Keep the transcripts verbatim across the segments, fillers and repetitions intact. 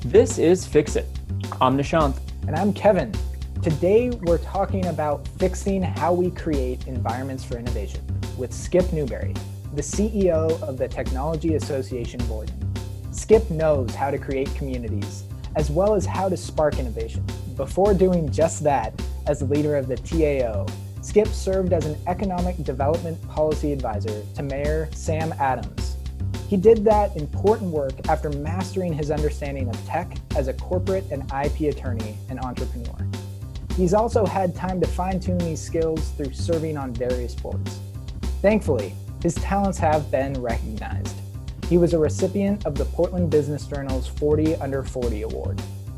This is Fix It. I'm Nishant. And I'm Kevin. Today we're talking about fixing how we create environments for innovation with Skip Newberry, the C E O of the Technology Association Board. Skip knows how to create communities, as well as how to spark innovation. Before doing just that, as the leader of the T A O, Skip served as an economic development policy advisor to Mayor Sam Adams. He did that important work after mastering his understanding of tech as a corporate and I P attorney and entrepreneur. He's also had time to fine-tune these skills through serving on various boards. Thankfully, his talents have been recognized. He was a recipient of the Portland Business Journal's forty under forty Award.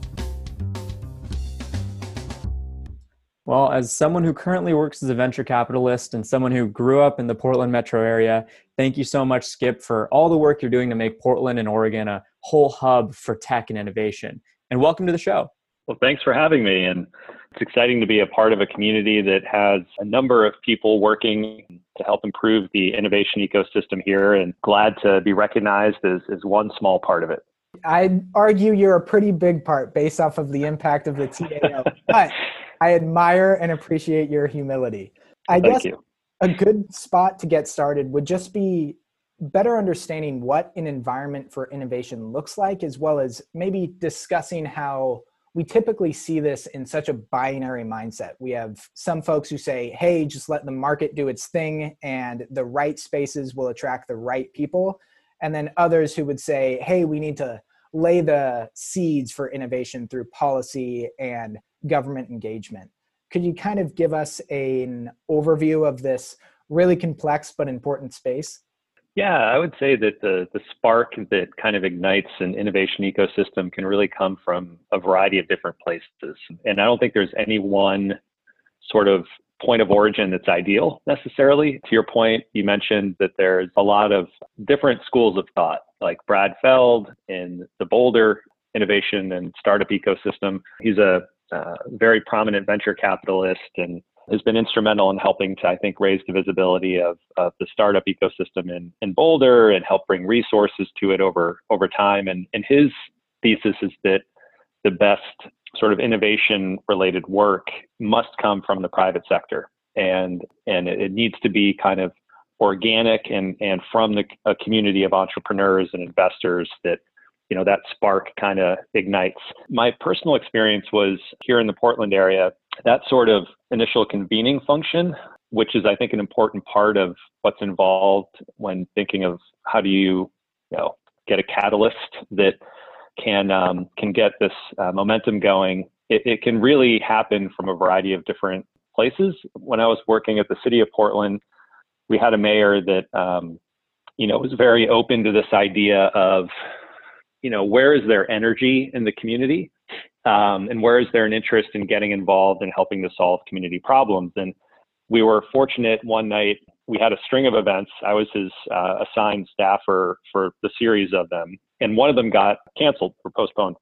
Well, as someone who currently works as a venture capitalist and someone who grew up in the Portland metro area, thank you so much, Skip, for all the work you're doing to make Portland and Oregon a whole hub for tech and innovation. And welcome to the show. Well, thanks for having me. And it's exciting to be a part of a community that has a number of people working to help improve the innovation ecosystem here, and glad to be recognized as, as one small part of it. I'd argue you're a pretty big part based off of the impact of the T A O, but I admire and appreciate your humility. I Thank guess you. A good spot to get started would just be better understanding what an environment for innovation looks like, as well as maybe discussing how we typically see this in such a binary mindset. We have some folks who say, hey, just let the market do its thing and the right spaces will attract the right people. And then others who would say, hey, we need to lay the seeds for innovation through policy and government engagement. Could you kind of give us an overview of this really complex but important space? Yeah, I would say that the, the spark that kind of ignites an innovation ecosystem can really come from a variety of different places. And I don't think there's any one sort of point of origin that's ideal necessarily. To your point, you mentioned that there's a lot of different schools of thought, like Brad Feld in the Boulder innovation and startup ecosystem. He's a uh, very prominent venture capitalist and has been instrumental in helping to, I think, raise the visibility of, of the startup ecosystem in, in Boulder and help bring resources to it over, over time. And, and his thesis is that the best sort of innovation related work must come from the private sector. And, and it, it needs to be kind of organic and, and from the a community of entrepreneurs and investors that, you know, that spark kind of ignites. My personal experience was here in the Portland area, that sort of initial convening function, which is, I think, an important part of what's involved when thinking of how do you, you know, get a catalyst that can um, can get this uh, momentum going. It, it can really happen from a variety of different places. When I was working at the city of Portland, we had a mayor that, um, you know, was very open to this idea of, you know, where is there energy in the community? Um, and where is there an interest in getting involved and helping to solve community problems? And we were fortunate one night, we had a string of events. I was his uh, assigned staffer for the series of them. And one of them got canceled or postponed.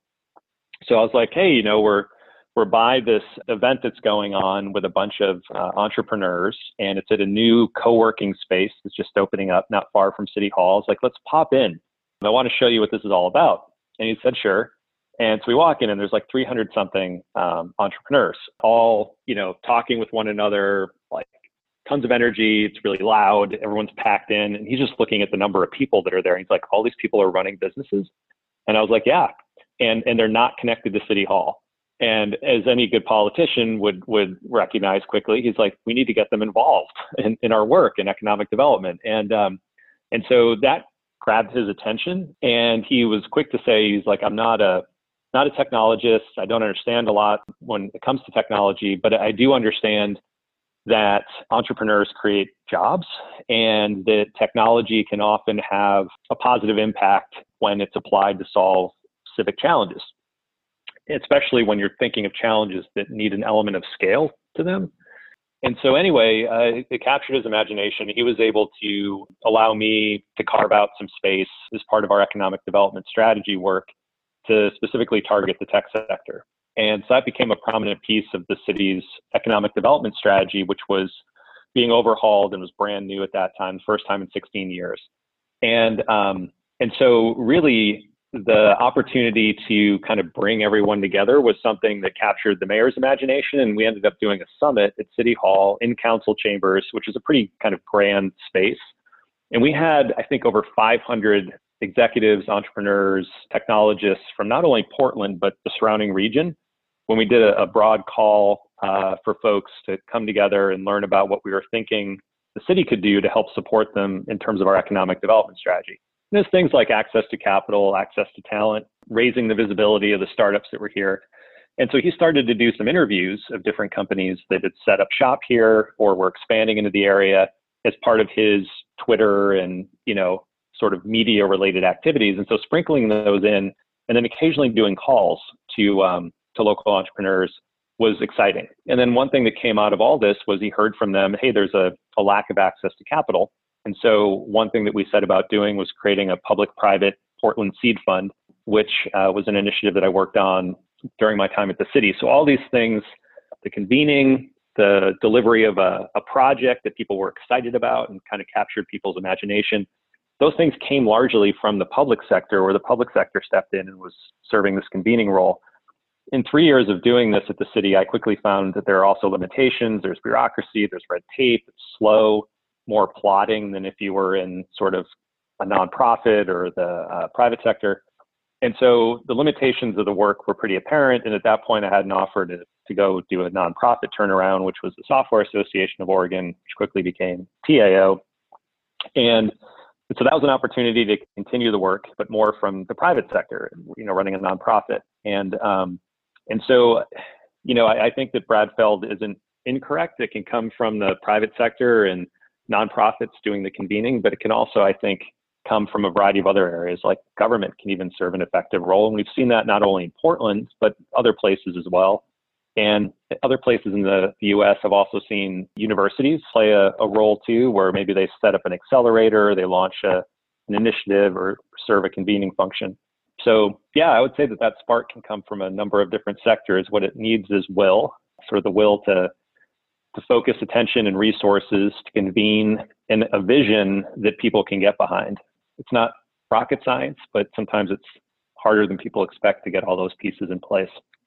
So I was like, hey, you know, we're we're by this event that's going on with a bunch of uh, entrepreneurs, and it's at a new co-working space that's just opening up not far from City Hall. It's like, let's pop in. I want to show you what this is all about. And he said, sure. And so we walk in and there's like three hundred something um, entrepreneurs, all, you know, talking with one another, like tons of energy. It's really loud. Everyone's packed in. And he's just looking at the number of people that are there. He's like, all these people are running businesses. And I was like, yeah. And, and they're not connected to City Hall. And as any good politician would, would recognize quickly, he's like, we need to get them involved in, in our work in economic development. And, um, and so that grabbed his attention. And he was quick to say, he's like, I'm not a, not a technologist. I don't understand a lot when it comes to technology, but I do understand that entrepreneurs create jobs and that technology can often have a positive impact when it's applied to solve civic challenges, especially when you're thinking of challenges that need an element of scale to them. And so anyway, uh, it captured his imagination. He was able to allow me to carve out some space as part of our economic development strategy work to specifically target the tech sector. And so that became a prominent piece of the city's economic development strategy, which was being overhauled and was brand new at that time, the first time in sixteen years. And um, and so really the opportunity to kind of bring everyone together was something that captured the mayor's imagination. And we ended up doing a summit at City Hall in council chambers, which is a pretty kind of grand space. And we had, I think, over five hundred executives, entrepreneurs, technologists from not only Portland, but the surrounding region, when we did a, a broad call uh, for folks to come together and learn about what we were thinking the city could do to help support them in terms of our economic development strategy. And there's things like access to capital, access to talent, raising the visibility of the startups that were here. And so he started to do some interviews of different companies that had set up shop here or were expanding into the area as part of his Twitter and, you know, sort of media related activities. And so sprinkling those in and then occasionally doing calls to, um, to local entrepreneurs was exciting. And then one thing that came out of all this was he heard from them, hey, there's a, a lack of access to capital. And so one thing that we set about doing was creating a public-private Portland seed fund, which uh, was an initiative that I worked on during my time at the city. So all these things, the convening, the delivery of a, a project that people were excited about and kind of captured people's imagination, those things came largely from the public sector, where the public sector stepped in and was serving this convening role. In three years of doing this at the city, I quickly found that there are also limitations. There's bureaucracy, there's red tape, it's slow, more plodding than if you were in sort of a nonprofit or the uh, private sector. And so the limitations of the work were pretty apparent. And at that point, I had an offer to, to go do a nonprofit turnaround, which was the Software Association of Oregon, which quickly became T A O. And so that was an opportunity to continue the work, but more from the private sector, you know, running a nonprofit. And um, and so, you know, I, I think that Brad Feld isn't incorrect. It can come from the private sector and nonprofits doing the convening, but it can also, I think, come from a variety of other areas, like government can even serve an effective role. And we've seen that not only in Portland, but other places as well. And other places in the U S have also seen universities play a, a role too, where maybe they set up an accelerator, they launch a, an initiative or serve a convening function. So yeah, I would say that that spark can come from a number of different sectors. What it needs is will, sort of the will to to focus attention and resources to convene and a vision that people can get behind. It's not rocket science, but sometimes it's harder than people expect to get all those pieces in place.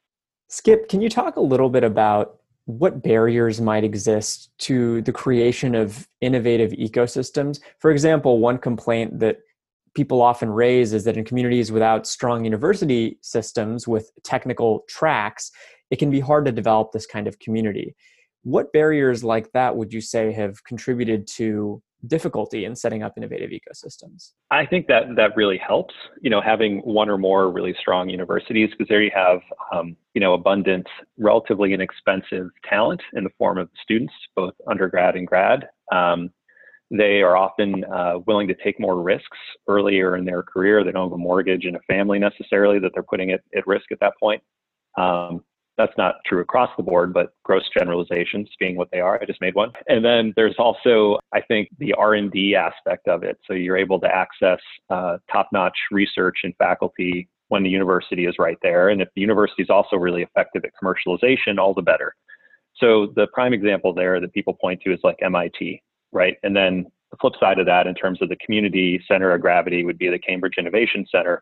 Skip, can you talk a little bit about what barriers might exist to the creation of innovative ecosystems? For example, one complaint that people often raise is that in communities without strong university systems with technical tracks, it can be hard to develop this kind of community. What barriers like that would you say have contributed to difficulty in setting up innovative ecosystems? I think that that really helps, you know, having one or more really strong universities, because there you have, um, you know, abundant, relatively inexpensive talent in the form of students, both undergrad and grad. Um, they are often uh, willing to take more risks earlier in their career. They don't have a mortgage and a family necessarily that they're putting at, at risk at that point. Um, That's not true across the board, but gross generalizations being what they are. I just made one. And then there's also, I think, the R and D aspect of it. So you're able to access uh, top-notch research and faculty when the university is right there. And if the university is also really effective at commercialization, all the better. So the prime example there that people point to is like M I T, right? And then the flip side of that in terms of the community center of gravity would be the Cambridge Innovation Center.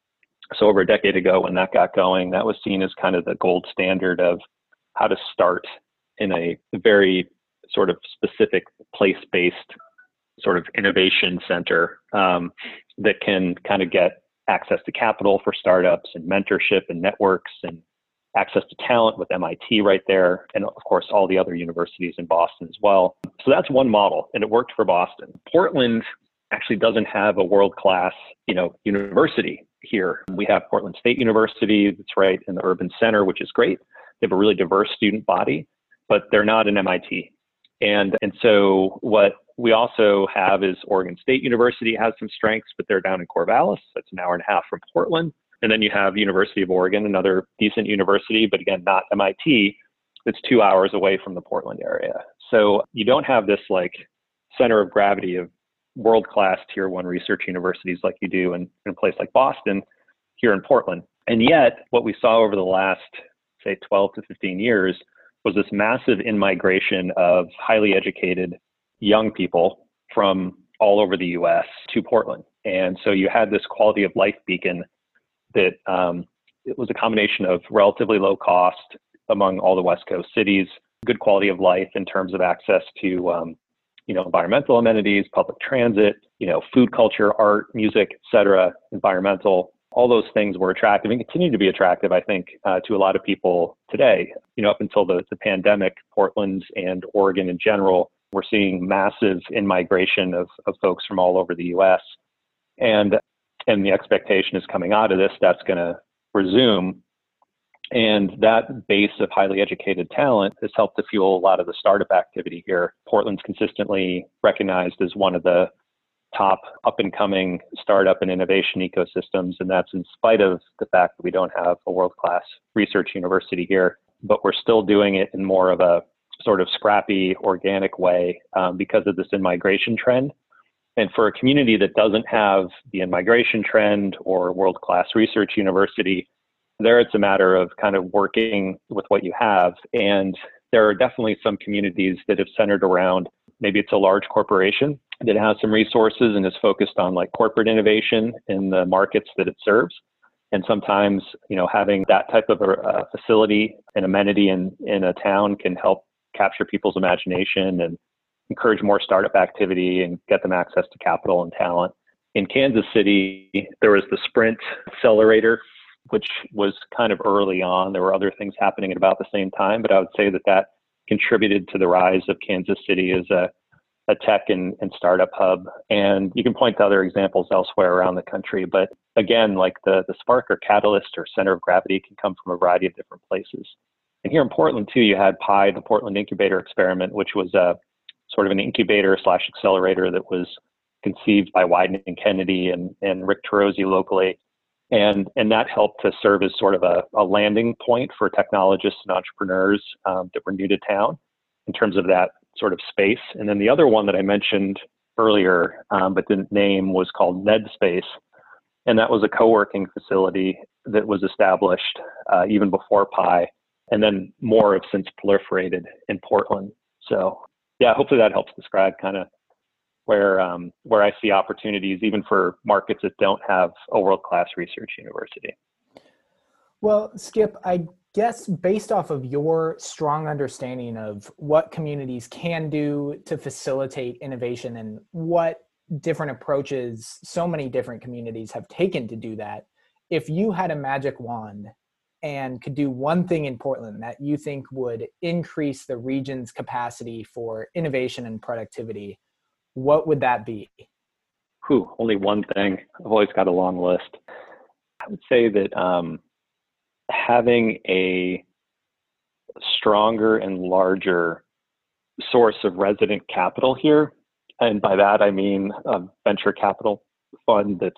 So over a decade ago, when that got going, that was seen as kind of the gold standard of how to start in a very sort of specific place-based sort of innovation center um, that can kind of get access to capital for startups and mentorship and networks and access to talent with M I T right there. And of course, all the other universities in Boston as well. So that's one model, and it worked for Boston. Portland actually doesn't have a world-class, you know, university here. We have Portland State University that's right in the urban center, which is great. They have a really diverse student body, but they're not an M I T. And, and so what we also have is Oregon State University has some strengths, but they're down in Corvallis. That's an hour and a half from Portland. And then you have University of Oregon, another decent university, but again, not M I T, that's two hours away from the Portland area. So you don't have this like center of gravity of world-class tier one research universities like you do in, in a place like Boston here in Portland. And yet what we saw over the last, say, twelve to fifteen years was this massive in-migration of highly educated young people from all over the U S to Portland. And so you had this quality of life beacon that um, it was a combination of relatively low cost among all the West Coast cities, good quality of life in terms of access to um, you know, environmental amenities, public transit, you know, food culture, art, music, et cetera, environmental. All those things were attractive and continue to be attractive, I think, uh, to a lot of people today. You know, up until the, the pandemic, Portland and Oregon in general, we're seeing massive in-migration of, of folks from all over the U S. And, and the expectation is coming out of this, that's going to resume. And that base of highly educated talent has helped to fuel a lot of the startup activity here. Portland's consistently recognized as one of the top up-and-coming startup and innovation ecosystems, and that's in spite of the fact that we don't have a world-class research university here. But we're still doing it in more of a sort of scrappy, organic way um, because of this in-migration trend. And for a community that doesn't have the in-migration trend or world-class research university, there it's a matter of kind of working with what you have. And there are definitely some communities that have centered around, maybe it's a large corporation that has some resources and is focused on like corporate innovation in the markets that it serves. And sometimes, you know, having that type of a, a facility and amenity in, in a town can help capture people's imagination and encourage more startup activity and get them access to capital and talent. In Kansas City, there was the Sprint Accelerator, which was kind of early on. There were other things happening at about the same time, but I would say that that contributed to the rise of Kansas City as a, a tech and, and startup hub. And you can point to other examples elsewhere around the country. But again, like the, the spark or catalyst or center of gravity can come from a variety of different places. And here in Portland too, you had PI, the Portland Incubator Experiment, which was a sort of an incubator slash accelerator that was conceived by Wieden and Kennedy and, and Rick Tarozzi locally. And, and that helped to serve as sort of a, a landing point for technologists and entrepreneurs um, that were new to town in terms of that sort of space. And then the other one that I mentioned earlier, um, but didn't name, was called NedSpace. And that was a co-working facility that was established uh, even before PI. And then more have since proliferated in Portland. So yeah, hopefully that helps describe kind of where um, where I see opportunities, even for markets that don't have a world-class research university. Well, Skip, I guess based off of your strong understanding of what communities can do to facilitate innovation and what different approaches so many different communities have taken to do that, if you had a magic wand and could do one thing in Portland that you think would increase the region's capacity for innovation and productivity, what would that be? Whew, only one thing. I've always got a long list. I would say that um, having a stronger and larger source of resident capital here, and by that I mean a venture capital fund that's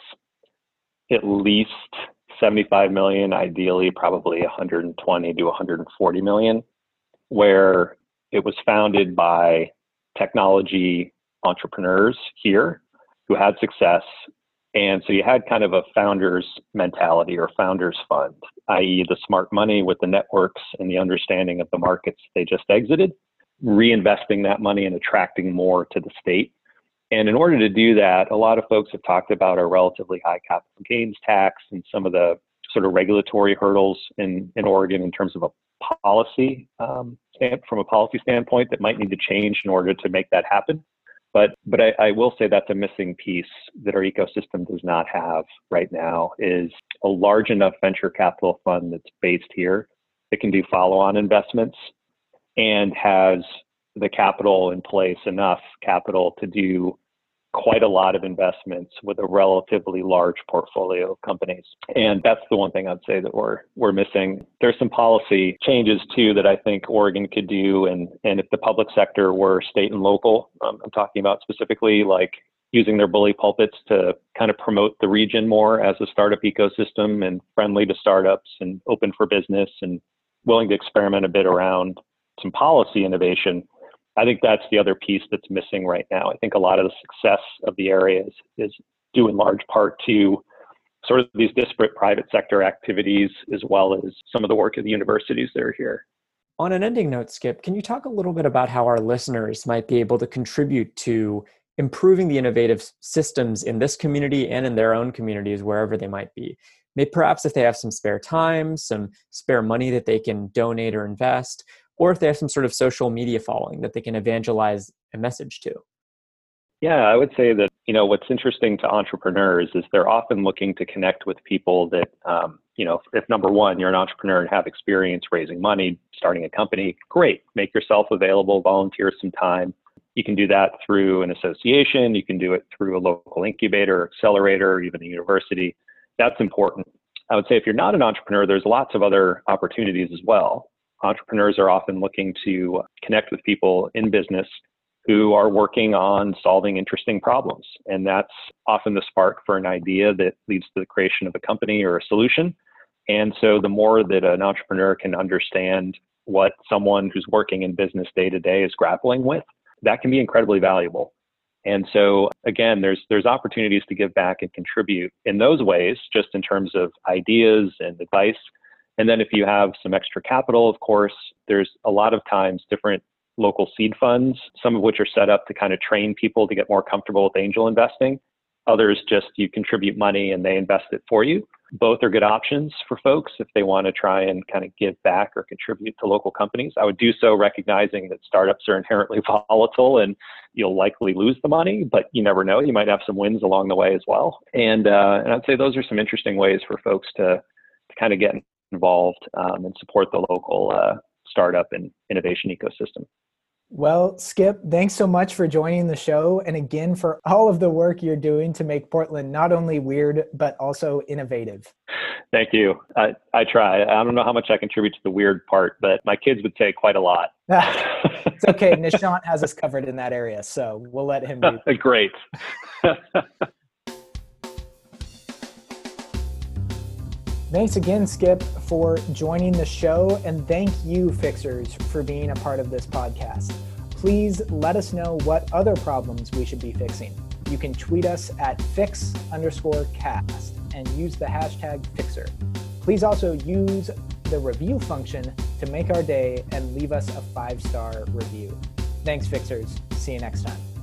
at least seventy-five million, ideally probably one hundred twenty to one hundred forty million, where it was founded by technology entrepreneurs here who had success. And so you had kind of a founder's mentality or founder's fund, that is the smart money with the networks and the understanding of the markets they just exited, reinvesting that money and attracting more to the state. And in order to do that, a lot of folks have talked about a relatively high capital gains tax and some of the sort of regulatory hurdles in, in Oregon in terms of a policy um, stand, from a policy standpoint that might need to change in order to make that happen. But but I, I will say that's a missing piece that our ecosystem does not have right now, is a large enough venture capital fund that's based here that can do follow-on investments and has the capital in place, enough capital to do quite a lot of investments with a relatively large portfolio of companies. And that's the one thing I'd say that we're we're missing. There's some policy changes too that I think Oregon could do. And, and if the public sector were state and local, um, I'm talking about specifically like using their bully pulpits to kind of promote the region more as a startup ecosystem and friendly to startups and open for business and willing to experiment a bit around some policy innovation. I think that's the other piece that's missing right now. I think a lot of the success of the area is, is due in large part to sort of these disparate private sector activities, as well as some of the work of the universities that are here. On an ending note, Skip, can you talk a little bit about how our listeners might be able to contribute to improving the innovative systems in this community and in their own communities, wherever they might be? maybe perhaps if they have some spare time, some spare money that they can donate or invest, or if they have some sort of social media following that they can evangelize a message to. Yeah, I would say that, you know, what's interesting to entrepreneurs is they're often looking to connect with people that, um, you know, if number one, you're an entrepreneur and have experience raising money, starting a company, great. Make yourself available, volunteer some time. You can do that through an association. You can do it through a local incubator, accelerator, or even a university. That's important. I would say if you're not an entrepreneur, there's lots of other opportunities as well. Entrepreneurs are often looking to connect with people in business who are working on solving interesting problems. And that's often the spark for an idea that leads to the creation of a company or a solution. And so the more that an entrepreneur can understand what someone who's working in business day to day is grappling with, that can be incredibly valuable. And so again, there's there's opportunities to give back and contribute in those ways, just in terms of ideas and advice. And then if you have some extra capital, of course, there's a lot of times different local seed funds, some of which are set up to kind of train people to get more comfortable with angel investing. Others just you contribute money and they invest it for you. Both are good options for folks if they want to try and kind of give back or contribute to local companies. I would do so recognizing that startups are inherently volatile and you'll likely lose the money, but you never know. You might have some wins along the way as well. And, uh, and I'd say those are some interesting ways for folks to, to kind of get involved um, and support the local uh, startup and innovation ecosystem. Well, Skip, thanks so much for joining the show. And again, for all of the work you're doing to make Portland not only weird, but also innovative. Thank you. I, I try. I don't know how much I contribute to the weird part, but my kids would say quite a lot. It's okay. Nishant has us covered in that area, so we'll let him do that. Great. Thanks again, Skip, for joining the show, and thank you, Fixers, for being a part of this podcast. Please let us know what other problems we should be fixing. You can tweet us at fix underscore cast and use the hashtag Fixer. Please also use the review function to make our day and leave us a five-star review. Thanks, Fixers. See you next time.